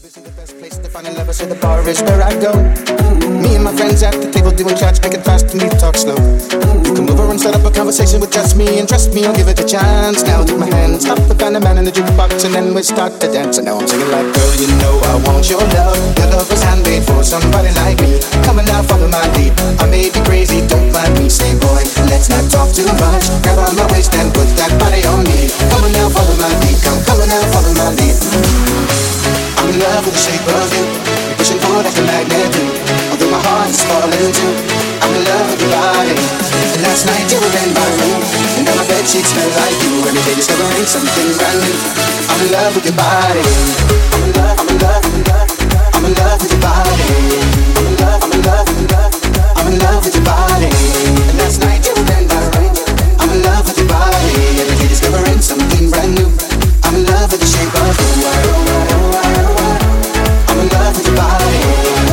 isn't the best place to find a lover, so the bar is where I go. Me and my friends at the table doing shots, make it fast and we talk slow. You can move over and start up a conversation with just me, and trust me, I'll give it a chance. Now take my hand, stop the band, the man in the jukebox, and then we start to dance. And now I'm singing like, girl, you know I want your love. Your love was handmade for somebody like me. Come on now, follow my lead. I may be crazy, don't mind me. Say, boy, let's not talk too much. Grab on my waist and put that body on me. Come on now, follow my lead. Come on now, follow my lead. I'm in love with the shape of you. You're pushing forward like a magnet do. Although my heart is falling too. I'm in love with your body. And last night you were in my room, and now my bed sheets smell like you. Every day discovering something brand new. I'm in love with your body. I'm in love, I'm in love, I'm in love. I'm in love with your body. I'm in love, I'm in love, I'm in love. I'm in love with your body. And last night you were in my room. I'm in love with your body. Every day discovering something brand new. I'm in love with the shape of you. I'm in love with your body.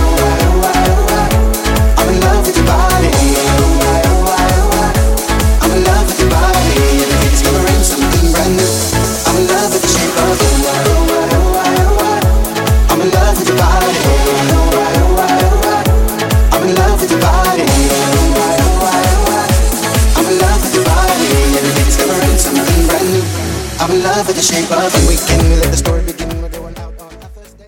I'm in love with your body. I'm in love with your body. Every day discovering something brand new. I'm in love with the shape of you. I'm in love with your body. I'm in love with your body. I'm in love with your body. Every day discovering something brand new. I'm in love with the shape of you. We can let the story begin.